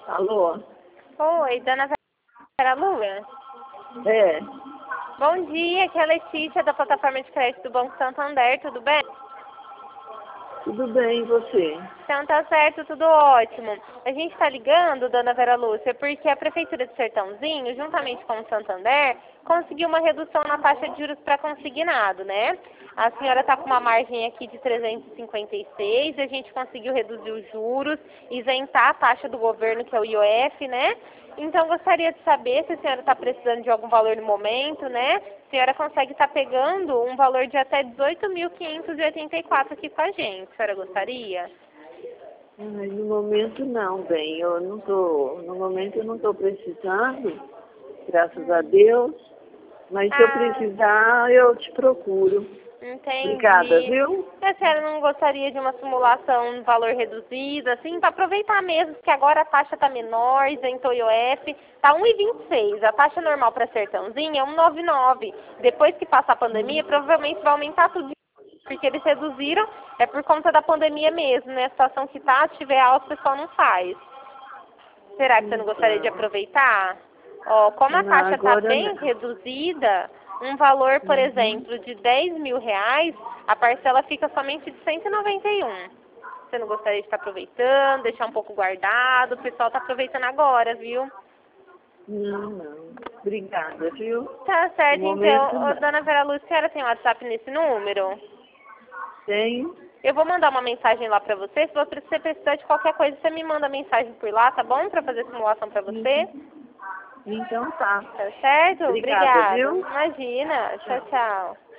Alô? Oi, dona Vera Lua. É, Bom dia, aqui é a Letícia da plataforma de crédito do Banco Santander, tudo bem? tudo bem, e você? Então tá certo, tudo ótimo. A gente está ligando, dona Vera Lúcia, porque a Prefeitura de Sertãozinho, juntamente com o Santander, conseguiu uma redução na taxa de juros para consignado, né? A senhora está com uma margem aqui de 356, a gente conseguiu reduzir os juros, isentar a taxa do governo, que é o IOF, né? Então gostaria de saber se a senhora está precisando de algum valor no momento, né? A senhora consegue estar pegando um valor de até 18.584 aqui com a gente. A senhora gostaria? Ai, no momento não, bem, no momento eu não estou precisando, graças a Deus, mas se eu precisar, eu te procuro. Entendi. Obrigada, viu? E a senhora não gostaria de uma simulação em valor reduzido, assim, para aproveitar mesmo, porque agora a taxa está menor, isentou IOF, está 1,26. A taxa normal para Sertãozinho é 1,99. Depois que passar a pandemia, provavelmente vai aumentar tudo, porque eles reduziram, é por conta da pandemia mesmo, né? A situação que tá, se tiver alta, o pessoal não faz. Será que você não gostaria de aproveitar? Ó, como a taxa está Agora bem não. reduzida, um valor, por exemplo, de R$ 10.000, a parcela fica somente de 191. Você não gostaria de estar aproveitando, deixar um pouco guardado? O pessoal está aproveitando agora, viu? Não. Obrigada, viu? Tá certo, No momento então. Ô, não. dona Vera Lúcia, a senhora tem WhatsApp nesse número? Tenho? Eu vou mandar uma mensagem lá pra você. Se você precisar de qualquer coisa, você me manda mensagem por lá, tá bom? Pra fazer simulação pra você. Então tá. Tá certo? Obrigada, Obrigada. viu? Imagina. Tchau, tchau.